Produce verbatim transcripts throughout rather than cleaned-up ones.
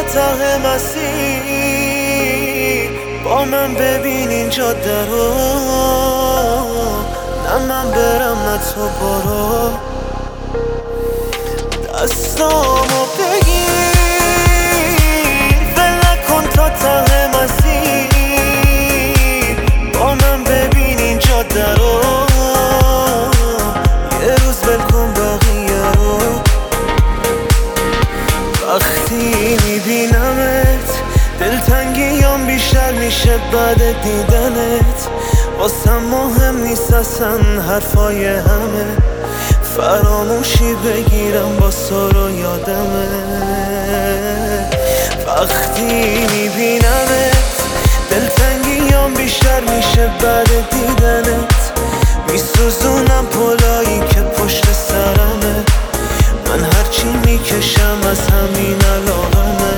ته مسیر با من ببین اینجا درو، نه من برم نه تو برو. دستامو بگیر ول نکن تا ته مسیر با من ببین اینجا درو، یه روز ول کن بقیه رو. وقتی میبینمت دلتنگیام بیشتر میشه بعد دیدنت، واسم مهم نیست اصلا حرفای همه، فراموشی بگیرم با سر و یادمه. وقتی میبینمت دلتنگیام بیشتر میشه بعد دیدنت، میسوزونم پلایی که پشت سرمه، من هرچی میکشم از همین علاقمه.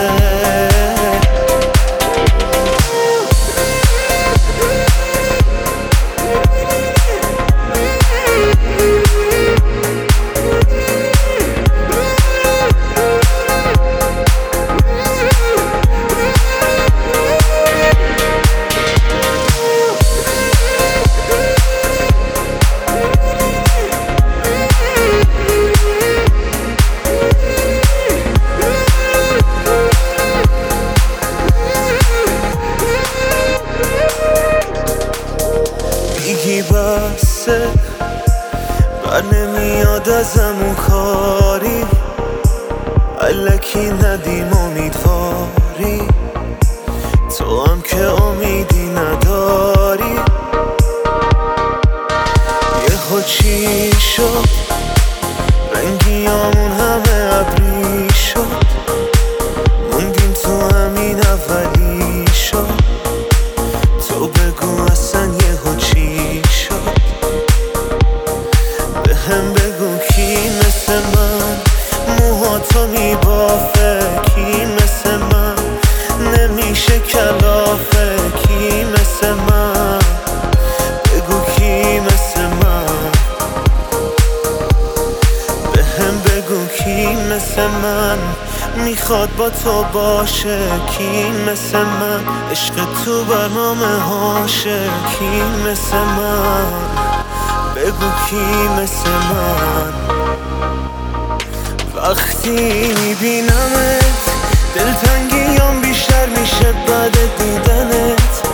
میگی بسه بر نمیاد ازم اون کاری، الکی ندیم امیدواری، تو هم که امیدی نداری. یه خود چی شد رنگیامون همه ابری شد، موندیم تو همین اولی شد. تو بگو اصلا یهو چی شد، به هم بگو کی مثل من موهاتو میبافه، کی مثل من نمیشه کلافه، کی مثل من بگو کی مثل من، به هم بگو کی مثل من میخواد با تو باشه، کی مثل من عشق تو برنامه هاشه، کی مثل من بگو کی مثل من. وقتی میبینمت دلتنگیام بیشتر میشه بعد دیدنت،